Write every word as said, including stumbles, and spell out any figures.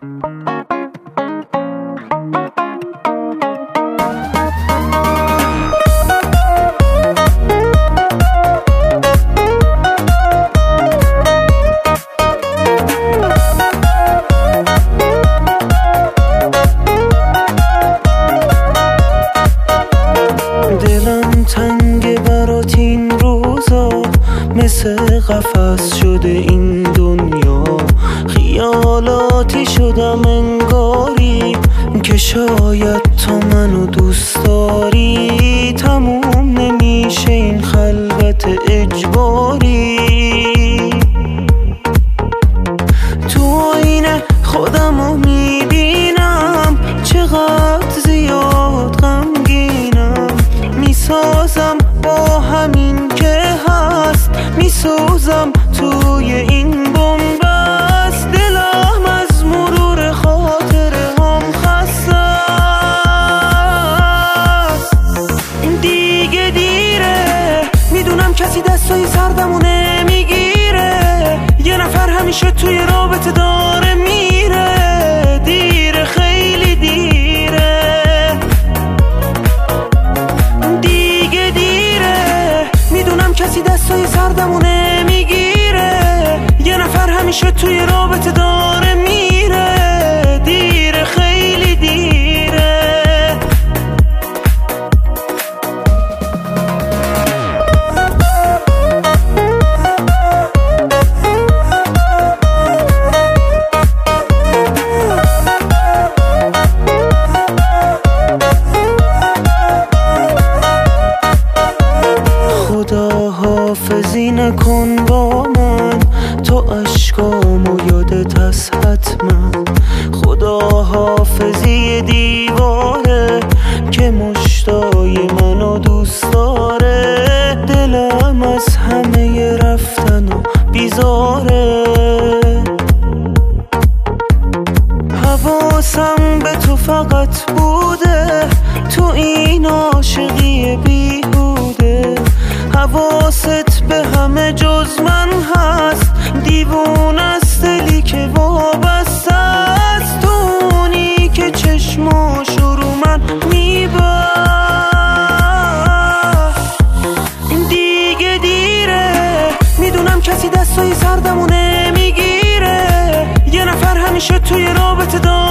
دلم تنگ برات این روزا، مثل قفس شده این دنیا. خیالاتی شدم انگاری که شاید تو منو دوست داری. تموم نمیشه این خلوت اجباری. تو آینه خودمو میبینم چقدر زیاد غمگینم. میسازم با همین که هست، میسوزم توی این بنبست. دلم از مرور خاطره هم خسته است. دیگه دیره، میدونم کسی دستای سردمو نمیگیره. یه نفر همیشه توی رابطه داره میره. دیره، خیلی دیره، دیگه دیره. میدونم کسی دستای سردمو نمیگیره. یه نفر همیشه توی رابطه داره میره. دیره، خیلی دیره. خدا حافظی نکن با من، تو عشقامو یادت هست حتما. خدا حافظی دیواره که مشتای منو دوست داره. دلم از همه رفتن و بیزاره. حواسم به تو فقط بوده تو این عاشقی بیهوده. حواست به همه جز من هست، دیوون است دلی که وابسته است. تو اونی که چشماشو رو من میبست. دیگه دیره، میدونم کسی دستای سردمو نمیگیره. یه نفر همیشه توی رابطه داره